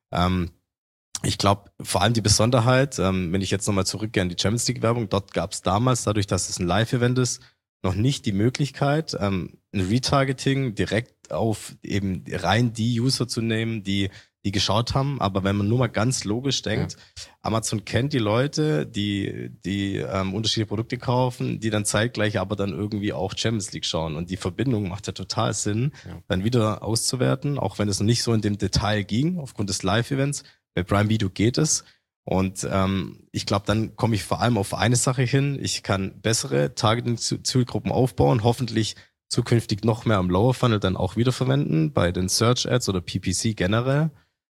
Ich glaube, vor allem die Besonderheit, wenn ich jetzt nochmal zurückgehe an die Champions League Werbung, dort gab es damals, dadurch, dass es ein Live-Event ist, noch nicht die Möglichkeit, ein Retargeting direkt auf eben rein die User zu nehmen, die geschaut haben. Aber wenn man nur mal ganz logisch denkt, Amazon kennt die Leute, die unterschiedliche Produkte kaufen, die dann zeitgleich aber dann irgendwie auch Champions League schauen. Und die Verbindung macht ja total Sinn, dann wieder auszuwerten, auch wenn es noch nicht so in dem Detail ging, aufgrund des Live-Events. Bei Prime Video geht es. Und ich glaube, dann komme ich vor allem auf eine Sache hin. Ich kann bessere Targeting-Zielgruppen aufbauen, hoffentlich zukünftig noch mehr am Lower Funnel dann auch wiederverwenden, bei den Search Ads oder PPC generell.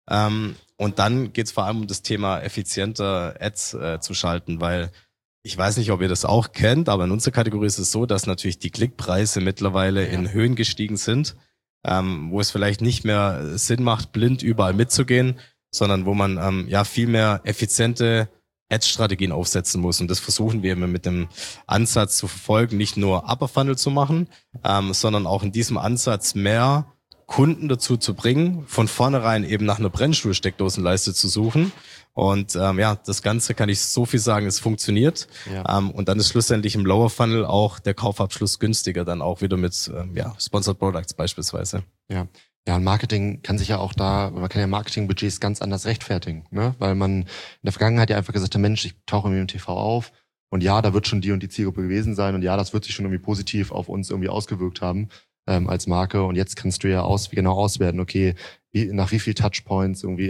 Und dann geht es vor allem um das Thema effizienter Ads zu schalten, weil ich weiß nicht, ob ihr das auch kennt, aber in unserer Kategorie ist es so, dass natürlich die Klickpreise mittlerweile in Höhen gestiegen sind, wo es vielleicht nicht mehr Sinn macht, blind überall mitzugehen, sondern wo man viel mehr effiziente Ads-Strategien aufsetzen muss. Und das versuchen wir immer mit dem Ansatz zu verfolgen, nicht nur Upper Funnel zu machen, sondern auch in diesem Ansatz mehr Kunden dazu zu bringen, von vornherein eben nach einer Brennstuhl-Steckdosenleiste zu suchen. Und das Ganze kann ich so viel sagen, es funktioniert. Ja. Und dann ist schlussendlich im Lower Funnel auch der Kaufabschluss günstiger, dann auch wieder mit Sponsored Products beispielsweise. Ja, und Marketing kann sich ja auch man kann ja Marketingbudgets ganz anders rechtfertigen, ne? Weil man in der Vergangenheit ja einfach gesagt hat, Mensch, ich tauche irgendwie im TV auf und ja, da wird schon die und die Zielgruppe gewesen sein und ja, das wird sich schon irgendwie positiv auf uns irgendwie ausgewirkt haben als Marke und jetzt kannst du ja genau auswerten, okay, nach wie viel Touchpoints irgendwie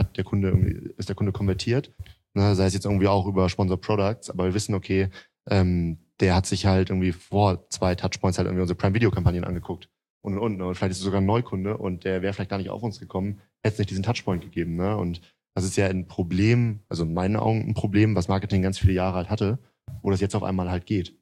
ist der Kunde konvertiert, ne? Sei es jetzt irgendwie auch über Sponsored Products, aber wir wissen, okay, der hat sich halt irgendwie vor 2 Touchpoints halt irgendwie unsere Prime-Video-Kampagnen angeguckt. Und vielleicht ist es sogar ein Neukunde und der wäre vielleicht gar nicht auf uns gekommen, hätte es nicht diesen Touchpoint gegeben, ne? Und das ist ja ein Problem, also in meinen Augen ein Problem, was Marketing ganz viele Jahre halt hatte, wo das jetzt auf einmal halt geht.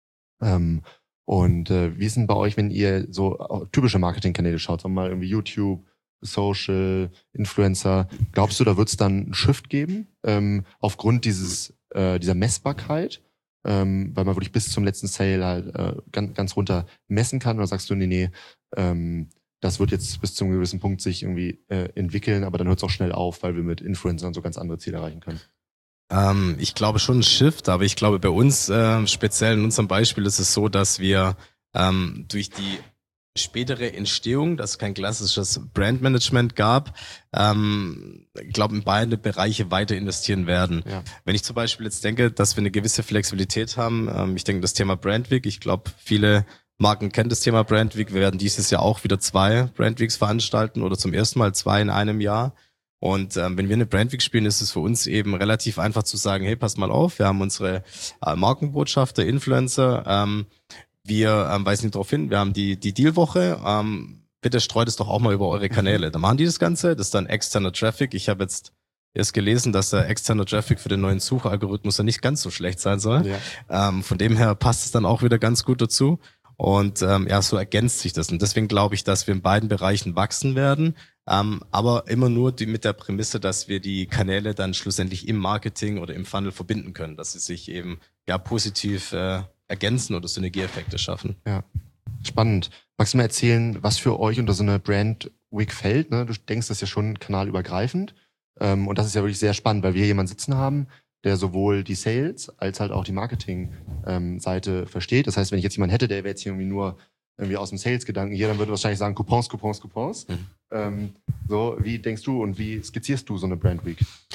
Wie ist denn bei euch, wenn ihr so typische Marketingkanäle schaut, sagen wir mal irgendwie YouTube, Social, Influencer, glaubst du, da wird es dann einen Shift geben, aufgrund dieser Messbarkeit? Weil man wirklich bis zum letzten Sale halt ganz runter messen kann, oder sagst du, nee, das wird jetzt bis zu einem gewissen Punkt sich irgendwie entwickeln, aber dann hört es auch schnell auf, weil wir mit Influencern so ganz andere Ziele erreichen können? Ich glaube schon ein Shift, aber ich glaube bei uns, speziell in unserem Beispiel, ist es so, dass wir durch die spätere Entstehung, dass es kein klassisches Brandmanagement gab, ich glaube in beide Bereiche weiter investieren werden. Ja. Wenn ich zum Beispiel jetzt denke, dass wir eine gewisse Flexibilität haben, ich denke das Thema Brand Week, ich glaube viele Marken kennen das Thema Brand Week, wir werden dieses Jahr auch wieder 2 Brand Weeks veranstalten oder zum ersten Mal 2 in einem Jahr. Und wenn wir eine Brand Week spielen, ist es für uns eben relativ einfach zu sagen, hey, passt mal auf, wir haben unsere Markenbotschafter, Influencer, wir weisen darauf hin, wir haben die Dealwoche, bitte streut es doch auch mal über eure Kanäle. Da machen die das Ganze, das ist dann externer Traffic. Ich habe jetzt erst gelesen, dass der externe Traffic für den neuen Suchalgorithmus ja nicht ganz so schlecht sein soll. Ja. Von dem her passt es dann auch wieder ganz gut dazu. Und so ergänzt sich das. Und deswegen glaube ich, dass wir in beiden Bereichen wachsen werden, aber immer nur mit der Prämisse, dass wir die Kanäle dann schlussendlich im Marketing oder im Funnel verbinden können, dass sie sich eben positiv ergänzen oder Synergieeffekte schaffen. Ja, spannend. Magst du mal erzählen, was für euch unter so eine Brand Week fällt? Ne? Du denkst das ja schon kanalübergreifend. Und das ist ja wirklich sehr spannend, weil wir hier jemanden sitzen haben, der sowohl die Sales als halt auch die Marketing-Seite versteht. Das heißt, wenn ich jetzt jemanden hätte, der wäre jetzt hier irgendwie aus dem Sales-Gedanken hier, dann würde wahrscheinlich sagen, Coupons. So, wie denkst du und wie skizzierst du so eine Brand Week?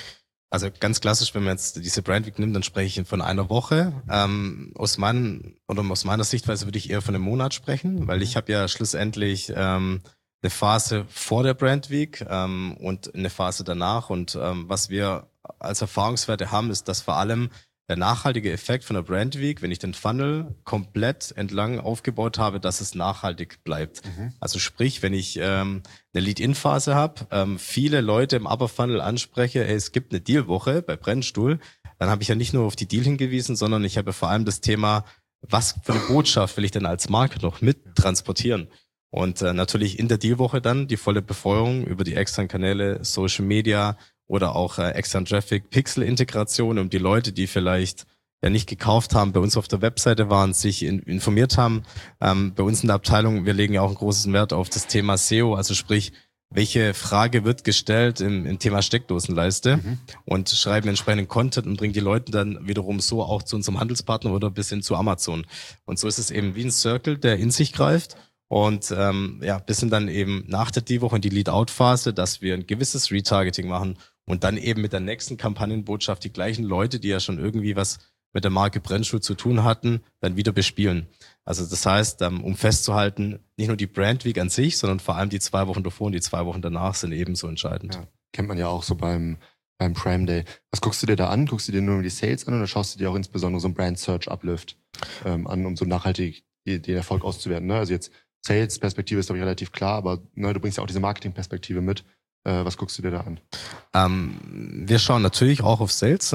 Also ganz klassisch, wenn man jetzt diese Brand Week nimmt, dann spreche ich von einer Woche. Aus meiner Sichtweise würde ich eher von einem Monat sprechen, weil ich habe ja schlussendlich eine Phase vor der Brand Week und eine Phase danach. Und was wir als Erfahrungswerte haben, ist, dass vor allem der nachhaltige Effekt von der Brand Week, wenn ich den Funnel komplett entlang aufgebaut habe, dass es nachhaltig bleibt. Also sprich, wenn ich eine Lead-In-Phase habe, viele Leute im Upper Funnel anspreche, hey, es gibt eine Deal-Woche bei Brennstuhl, dann habe ich ja nicht nur auf die Deal hingewiesen, sondern ich habe vor allem das Thema, was für eine Botschaft will ich denn als Marke noch mit transportieren? Und natürlich in der Deal-Woche dann die volle Befeuerung über die externen Kanäle, Social Media, oder auch extern Traffic, Pixel-Integration, um die Leute, die vielleicht ja nicht gekauft haben, bei uns auf der Webseite waren, sich informiert haben. Bei uns in der Abteilung, wir legen ja auch einen großen Wert auf das Thema SEO, also sprich, welche Frage wird gestellt im Thema Steckdosenleiste und schreiben entsprechenden Content und bringen die Leute dann wiederum so auch zu unserem Handelspartner oder bis hin zu Amazon. Und so ist es eben wie ein Circle, der in sich greift. Und bis hin dann eben nach der Deal-Woche in die Lead-Out-Phase, dass wir ein gewisses Retargeting machen und dann eben mit der nächsten Kampagnenbotschaft die gleichen Leute, die ja schon irgendwie was mit der Marke Brennstuhl zu tun hatten, dann wieder bespielen. Also das heißt, um festzuhalten, nicht nur die Brand Week an sich, sondern vor allem die 2 Wochen davor und die 2 Wochen danach sind ebenso entscheidend. Ja, kennt man ja auch so beim Prime Day. Was guckst du dir da an? Guckst du dir nur die Sales an oder schaust du dir auch insbesondere so ein Brand Search Uplift an, um so nachhaltig den Erfolg auszuwerten? Ne? Also jetzt Sales-Perspektive ist, glaube ich, relativ klar, aber du bringst ja auch diese Marketing-Perspektive mit. Was guckst du dir da an? Wir schauen natürlich auch auf Sales,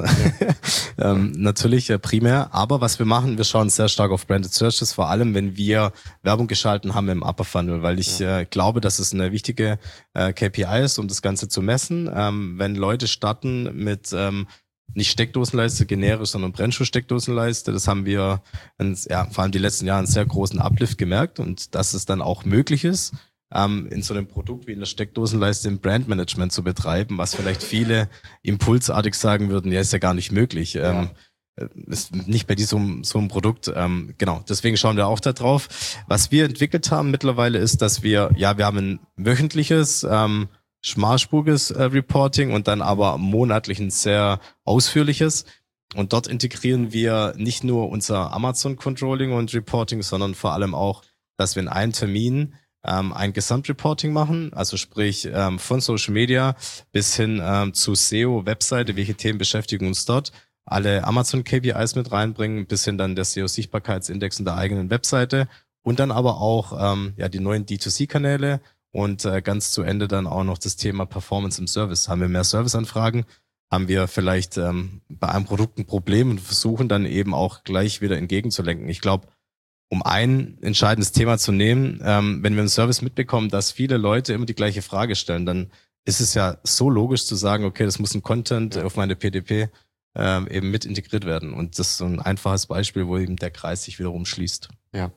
natürlich primär, aber was wir machen, wir schauen sehr stark auf Branded Searches, vor allem wenn wir Werbung geschalten haben im Upper Funnel, weil ich glaube, dass es eine wichtige KPI ist, um das Ganze zu messen. Wenn Leute starten mit nicht Steckdosenleiste generisch, sondern Brennstuhl-Steckdosenleiste. Das haben wir vor allem die letzten Jahre einen sehr großen Uplift gemerkt und dass es dann auch möglich ist, in so einem Produkt wie in der Steckdosenleiste im Brandmanagement zu betreiben, was vielleicht viele impulsartig sagen würden, ja, ist ja gar nicht möglich. Ist nicht bei diesem so einem Produkt. Genau, deswegen schauen wir auch da drauf. Was wir entwickelt haben mittlerweile ist, dass wir haben ein wöchentliches schmalspuriges Reporting und dann aber monatlich ein sehr ausführliches. Und dort integrieren wir nicht nur unser Amazon-Controlling und Reporting, sondern vor allem auch, dass wir in einem Termin ein Gesamtreporting machen, also sprich von Social Media bis hin zu SEO, Webseite, welche Themen beschäftigen uns dort, alle Amazon-KPIs mit reinbringen, bis hin dann der SEO-Sichtbarkeitsindex in der eigenen Webseite und dann aber auch die neuen D2C-Kanäle, und ganz zu Ende dann auch noch das Thema Performance im Service. Haben wir mehr Serviceanfragen? Haben wir vielleicht bei einem Produkt ein Problem und versuchen dann eben auch gleich wieder entgegenzulenken? Ich glaube, um ein entscheidendes Thema zu nehmen, wenn wir im Service mitbekommen, dass viele Leute immer die gleiche Frage stellen, dann ist es ja so logisch zu sagen, okay, das muss ein Content auf meine PDP eben mit integriert werden. Und das ist so ein einfaches Beispiel, wo eben der Kreis sich wiederum schließt.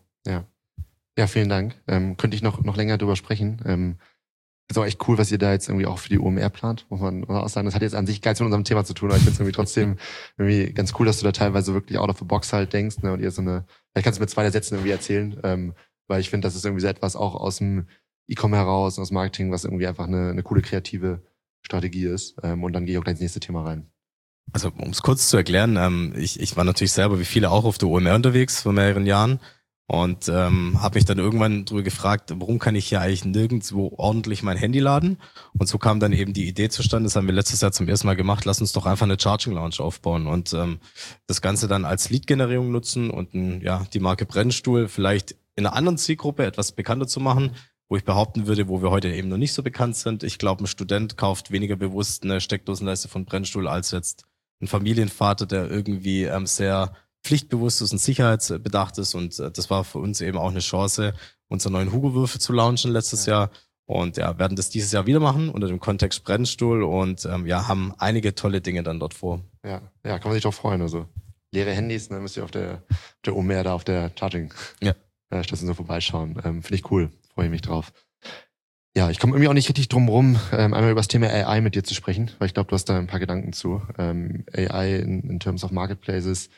Ja, vielen Dank. Könnte ich noch länger drüber sprechen. Ist auch echt cool, was ihr da jetzt irgendwie auch für die OMR plant, muss man auch sagen. Das hat jetzt an sich gar nichts mit unserem Thema zu tun, aber ich finde es irgendwie trotzdem irgendwie ganz cool, dass du da teilweise wirklich out of the box halt denkst, ne, und ihr vielleicht kannst du mir 2 Sätzen irgendwie erzählen, weil ich finde, das ist irgendwie so etwas auch aus dem E-Com heraus, aus Marketing, was irgendwie einfach eine coole kreative Strategie ist. Und dann gehe ich auch gleich ins nächste Thema rein. Also, um es kurz zu erklären, ich war natürlich selber wie viele auch auf der OMR unterwegs vor mehreren Jahren. Und habe mich dann irgendwann drüber gefragt, warum kann ich hier eigentlich nirgendwo ordentlich mein Handy laden? Und so kam dann eben die Idee zustande, das haben wir letztes Jahr zum ersten Mal gemacht, lass uns doch einfach eine Charging Lounge aufbauen und das Ganze dann als Lead-Generierung nutzen und die Marke Brennstuhl vielleicht in einer anderen Zielgruppe etwas bekannter zu machen, wo ich behaupten würde, wo wir heute eben noch nicht so bekannt sind. Ich glaube, ein Student kauft weniger bewusst eine Steckdosenleiste von Brennstuhl als jetzt ein Familienvater, der irgendwie sehr pflichtbewusst ist und sicherheitsbedacht ist, und das war für uns eben auch eine Chance, unseren neuen Hugo-Würfel zu launchen letztes Jahr, und werden das dieses Jahr wieder machen unter dem Kontext Brennstuhl und haben einige tolle Dinge dann dort vor. Ja, kann man sich doch freuen. Also leere Handys, dann müsst ihr auf der OMR da auf der Charging Station so vorbeischauen. Finde ich cool, freue ich mich drauf. Ja, ich komme irgendwie auch nicht richtig drum rum, einmal über das Thema AI mit dir zu sprechen, weil ich glaube, du hast da ein paar Gedanken zu. AI in terms of Marketplaces.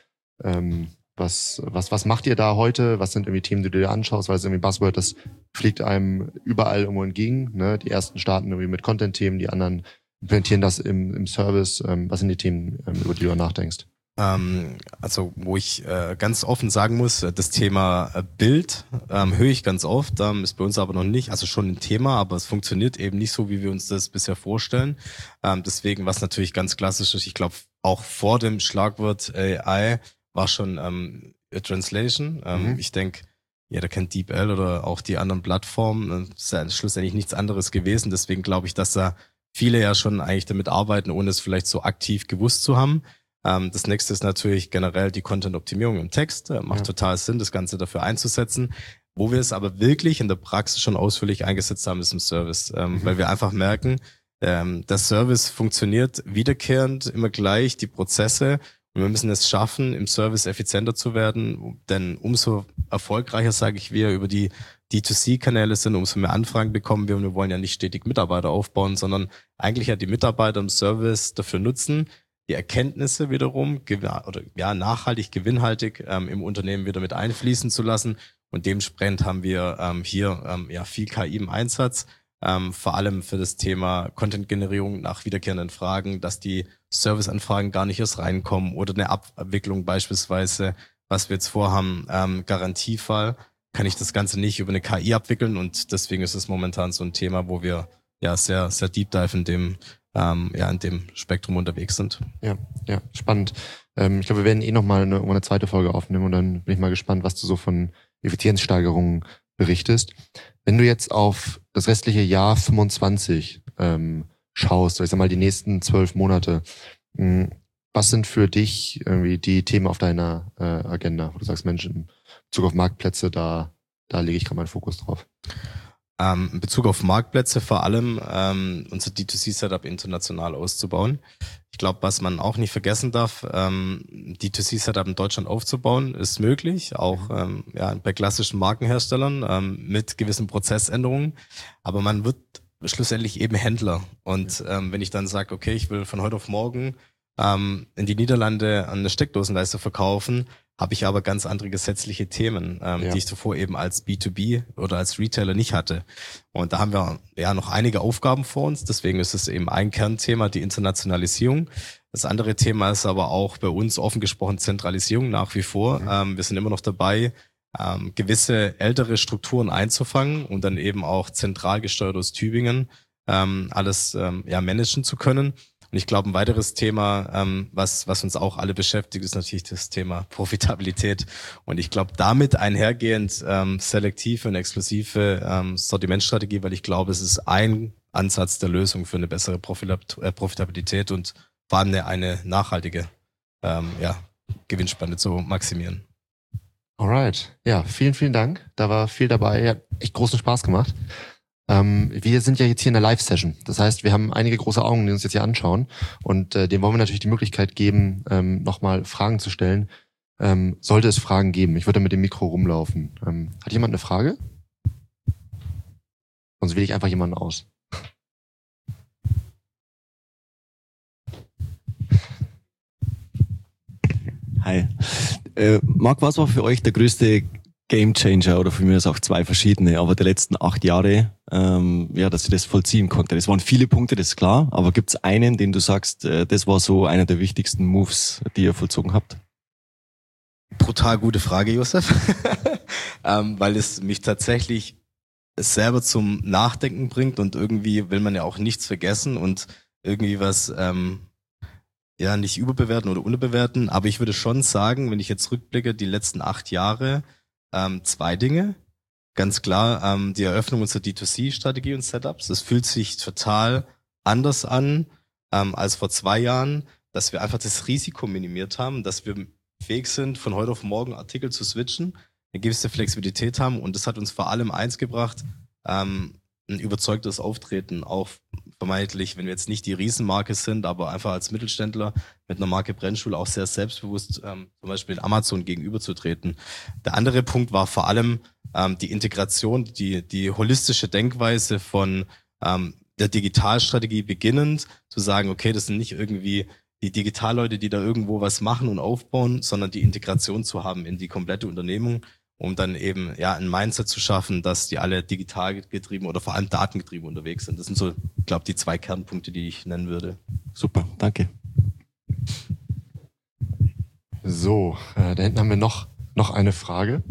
Was macht ihr da heute? Was sind irgendwie Themen, die du dir anschaust? Weil es irgendwie Buzzword, das fliegt einem überall irgendwo entgegen. Ne? Die ersten starten irgendwie mit Content-Themen, die anderen implementieren das im Service? Was sind die Themen, über die du nachdenkst? Also wo ich ganz offen sagen muss, das Thema Bild höre ich ganz oft, ist bei uns aber noch nicht, also schon ein Thema, aber es funktioniert eben nicht so, wie wir uns das bisher vorstellen. Deswegen, was natürlich ganz klassisch ist, ich glaube auch vor dem Schlagwort AI war schon Translation. Ich denke, jeder kennt DeepL oder auch die anderen Plattformen. Das ist ja schlussendlich nichts anderes gewesen. Deswegen glaube ich, dass da viele ja schon eigentlich damit arbeiten, ohne es vielleicht so aktiv gewusst zu haben. Das nächste ist natürlich generell die Content-Optimierung im Text. Macht total Sinn, das Ganze dafür einzusetzen. Wo wir es aber wirklich in der Praxis schon ausführlich eingesetzt haben, ist im Service. Weil wir einfach merken, der Service funktioniert wiederkehrend, immer gleich, die Prozesse. Und wir müssen es schaffen, im Service effizienter zu werden. Denn umso erfolgreicher, sage ich, wir über die D2C-Kanäle sind, umso mehr Anfragen bekommen wir. Und wir wollen ja nicht stetig Mitarbeiter aufbauen, sondern eigentlich ja die Mitarbeiter im Service dafür nutzen, die Erkenntnisse wiederum nachhaltig, gewinnhaltig im Unternehmen wieder mit einfließen zu lassen. Und dementsprechend haben wir hier viel KI im Einsatz, vor allem für das Thema Content-Generierung nach wiederkehrenden Fragen, dass die Serviceanfragen gar nicht erst reinkommen oder eine Abwicklung beispielsweise, was wir jetzt vorhaben, Garantiefall, kann ich das Ganze nicht über eine KI abwickeln und deswegen ist es momentan so ein Thema, wo wir ja sehr, sehr deep dive in dem Spektrum unterwegs sind. Ja, spannend. Ich glaube, wir werden nochmal eine zweite Folge aufnehmen und dann bin ich mal gespannt, was du so von Effizienzsteigerungen berichtest. Wenn du jetzt auf das restliche Jahr 25 schaust, ich sag mal die nächsten 12 Monate, was sind für dich irgendwie die Themen auf deiner Agenda, wo du sagst, Mensch, in Bezug auf Marktplätze, da lege ich gerade meinen Fokus drauf? In Bezug auf Marktplätze vor allem unser D2C-Setup international auszubauen. Ich glaube, was man auch nicht vergessen darf, D2C-Setup in Deutschland aufzubauen, ist möglich, auch bei klassischen Markenherstellern mit gewissen Prozessänderungen. Aber man wird schlussendlich eben Händler. Und wenn ich dann sage, okay, ich will von heute auf morgen in die Niederlande eine Steckdosenleiste verkaufen, habe ich aber ganz andere gesetzliche Themen, die ich zuvor eben als B2B oder als Retailer nicht hatte. Und da haben wir ja noch einige Aufgaben vor uns. Deswegen ist es eben ein Kernthema, die Internationalisierung. Das andere Thema ist aber auch bei uns offen gesprochen Zentralisierung nach wie vor. Wir sind immer noch dabei, gewisse ältere Strukturen einzufangen und dann eben auch zentral gesteuert aus Tübingen alles managen zu können. Und ich glaube, ein weiteres Thema, was uns auch alle beschäftigt, ist natürlich das Thema Profitabilität. Und ich glaube, damit einhergehend selektive und exklusive Sortimentstrategie, weil ich glaube, es ist ein Ansatz der Lösung für eine bessere Profitabilität und vor allem eine nachhaltige Gewinnspanne zu maximieren. Alright. Ja, vielen, vielen Dank. Da war viel dabei. Hat echt großen Spaß gemacht. Wir sind ja jetzt hier in der Live-Session. Das heißt, wir haben einige große Augen, die uns jetzt hier anschauen. Und denen wollen wir natürlich die Möglichkeit geben, nochmal Fragen zu stellen. Sollte es Fragen geben? Ich würde mit dem Mikro rumlaufen. Hat jemand eine Frage? Sonst wähle ich einfach jemanden aus. Hi. Marc, was war für euch der größte Gamechanger oder für mich ist auch zwei verschiedene, aber der letzten 8 Jahre, dass ich das vollziehen konnte? Das waren viele Punkte, das ist klar, aber gibt es einen, den du sagst, das war so einer der wichtigsten Moves, die ihr vollzogen habt? Brutal gute Frage, Josef, weil es mich tatsächlich selber zum Nachdenken bringt und irgendwie will man ja auch nichts vergessen und irgendwie was nicht überbewerten oder unterbewerten, aber ich würde schon sagen, wenn ich jetzt rückblicke, die letzten 8 Jahre, 2 Dinge. Ganz klar, die Eröffnung unserer D2C-Strategie und Setups. Das fühlt sich total anders an als vor 2 Jahren, dass wir einfach das Risiko minimiert haben, dass wir fähig sind, von heute auf morgen Artikel zu switchen, eine gewisse Flexibilität haben und das hat uns vor allem eins gebracht, ein überzeugtes Auftreten, auch vermeintlich, wenn wir jetzt nicht die Riesenmarke sind, aber einfach als Mittelständler mit einer Marke Brennschule auch sehr selbstbewusst zum Beispiel Amazon gegenüberzutreten. Der andere Punkt war vor allem die Integration, die holistische Denkweise von der Digitalstrategie beginnend, zu sagen, okay, das sind nicht irgendwie die Digitalleute, die da irgendwo was machen und aufbauen, sondern die Integration zu haben in die komplette Unternehmung um dann eben ein Mindset zu schaffen, dass die alle digital getrieben oder vor allem datengetrieben unterwegs sind. Das sind so, ich glaube, die 2 Kernpunkte, die ich nennen würde. Super, danke. So, da hinten haben wir noch eine Frage.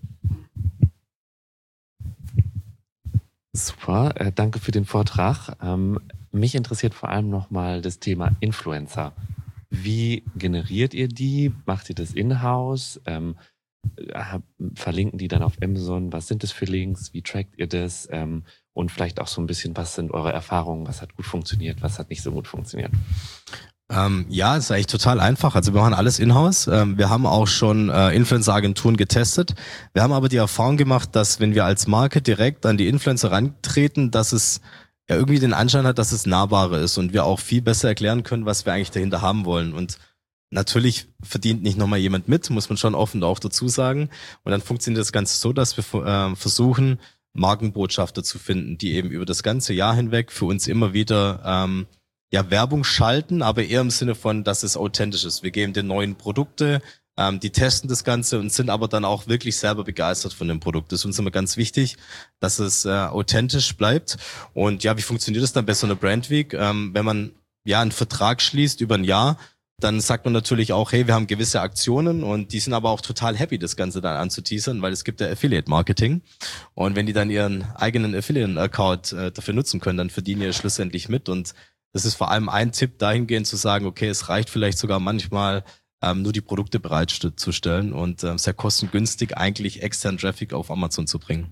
Super, danke für den Vortrag. Mich interessiert vor allem nochmal das Thema Influencer. Wie generiert ihr die? Macht ihr das in-house? Verlinken die dann auf Amazon? Was sind das für Links? Wie trackt ihr das? Und vielleicht auch so ein bisschen, was sind eure Erfahrungen? Was hat gut funktioniert? Was hat nicht so gut funktioniert? Ja, ist eigentlich total einfach. Also wir machen alles in-house. Wir haben auch schon Influencer-Agenturen getestet. Wir haben aber die Erfahrung gemacht, dass wenn wir als Marke direkt an die Influencer rantreten, dass es irgendwie den Anschein hat, dass es nahbarer ist und wir auch viel besser erklären können, was wir eigentlich dahinter haben wollen. Und natürlich verdient nicht nochmal jemand mit, muss man schon offen auch dazu sagen. Und dann funktioniert das Ganze so, dass wir versuchen, Markenbotschafter zu finden, die eben über das ganze Jahr hinweg für uns immer wieder Werbung schalten, aber eher im Sinne von, dass es authentisch ist. Wir geben den neuen Produkte, die testen das Ganze und sind aber dann auch wirklich selber begeistert von dem Produkt. Das ist uns immer ganz wichtig, dass es authentisch bleibt. Und wie funktioniert das dann bei so einer Brand Week? Wenn man einen Vertrag schließt über ein Jahr, dann sagt man natürlich auch, hey, wir haben gewisse Aktionen und die sind aber auch total happy, das Ganze dann anzuteasern, weil es gibt ja Affiliate-Marketing. Und wenn die dann ihren eigenen Affiliate-Account dafür nutzen können, dann verdienen die schlussendlich mit. Und das ist vor allem ein Tipp dahingehend zu sagen, okay, es reicht vielleicht sogar manchmal nur die Produkte bereitzustellen und sehr kostengünstig eigentlich externen Traffic auf Amazon zu bringen.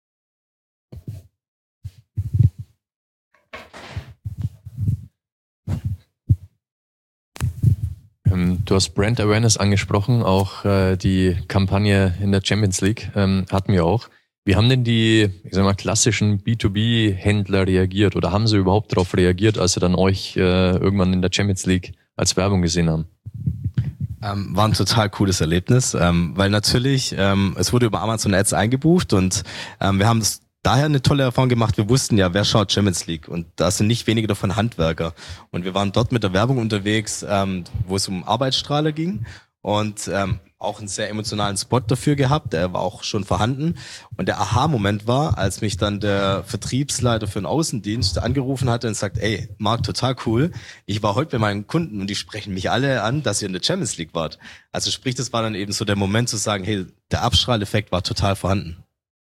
Du hast Brand Awareness angesprochen, auch die Kampagne in der Champions League hatten wir auch. Wie haben denn die, klassischen B2B-Händler reagiert oder haben sie überhaupt darauf reagiert, als sie dann euch irgendwann in der Champions League als Werbung gesehen haben? War ein total cooles Erlebnis, weil natürlich, es wurde über Amazon Ads eingebucht und wir haben das daher eine tolle Erfahrung gemacht. Wir wussten ja, wer schaut Champions League und da sind nicht wenige davon Handwerker. Und wir waren dort mit der Werbung unterwegs, wo es um Arbeitsstrahler ging und auch einen sehr emotionalen Spot dafür gehabt, der war auch schon vorhanden. Und der Aha-Moment war, als mich dann der Vertriebsleiter für den Außendienst angerufen hatte und sagt, ey, Marc, total cool, ich war heute bei meinen Kunden und die sprechen mich alle an, dass ihr in der Champions League wart. Also sprich, das war dann eben so der Moment zu sagen, hey, der Abstrahleffekt war total vorhanden.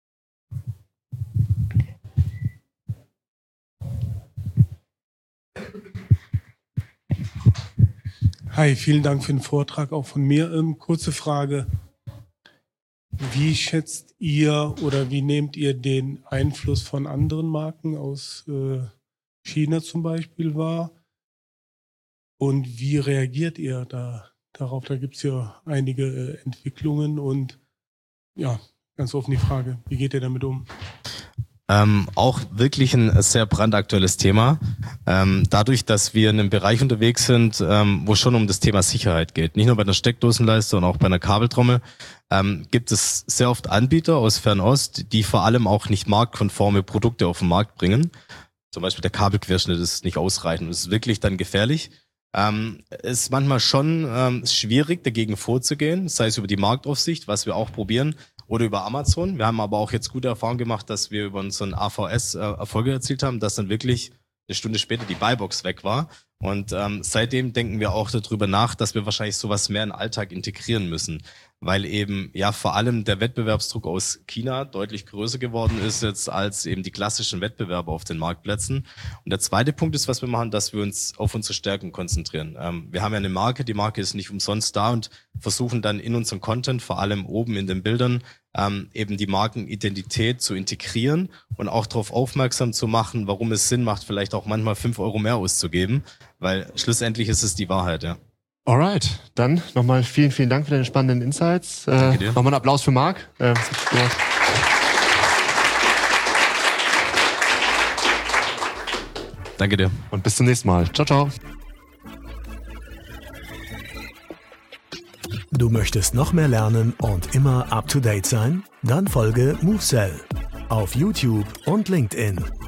Hi, vielen Dank für den Vortrag, auch von mir. Kurze Frage. Wie schätzt ihr oder wie nehmt ihr den Einfluss von anderen Marken aus China zum Beispiel wahr? Und wie reagiert ihr darauf? Da gibt es ja einige Entwicklungen und ganz offen die Frage, wie geht ihr damit um? Auch wirklich ein sehr brandaktuelles Thema. Dadurch, dass wir in einem Bereich unterwegs sind, wo schon um das Thema Sicherheit geht. Nicht nur bei der Steckdosenleiste, sondern auch bei einer Kabeltrommel, gibt es sehr oft Anbieter aus Fernost, die vor allem auch nicht marktkonforme Produkte auf den Markt bringen. Zum Beispiel der Kabelquerschnitt ist nicht ausreichend. Das ist wirklich dann gefährlich. Ist manchmal schon schwierig, dagegen vorzugehen, sei es über die Marktaufsicht, was wir auch probieren, oder über Amazon. Wir haben aber auch jetzt gute Erfahrungen gemacht, dass wir über unseren AVS Erfolge erzielt haben, dass dann wirklich eine Stunde später die Buybox weg war. Und seitdem denken wir auch darüber nach, dass wir wahrscheinlich sowas mehr in den Alltag integrieren müssen. Weil eben vor allem der Wettbewerbsdruck aus China deutlich größer geworden ist jetzt als eben die klassischen Wettbewerber auf den Marktplätzen. Und der zweite Punkt ist, was wir machen, dass wir uns auf unsere Stärken konzentrieren. Wir haben ja eine Marke, die Marke ist nicht umsonst da und versuchen dann in unserem Content, vor allem oben in den Bildern, eben die Markenidentität zu integrieren und auch darauf aufmerksam zu machen, warum es Sinn macht, vielleicht auch manchmal 5 Euro mehr auszugeben, weil schlussendlich ist es die Wahrheit, ja. Alright, dann nochmal vielen, vielen Dank für deine spannenden Insights. Nochmal einen Applaus für Marc. Danke dir. Und bis zum nächsten Mal. Ciao, ciao. Du möchtest noch mehr lernen und immer up to date sein? Dann folge MoveSell auf YouTube und LinkedIn.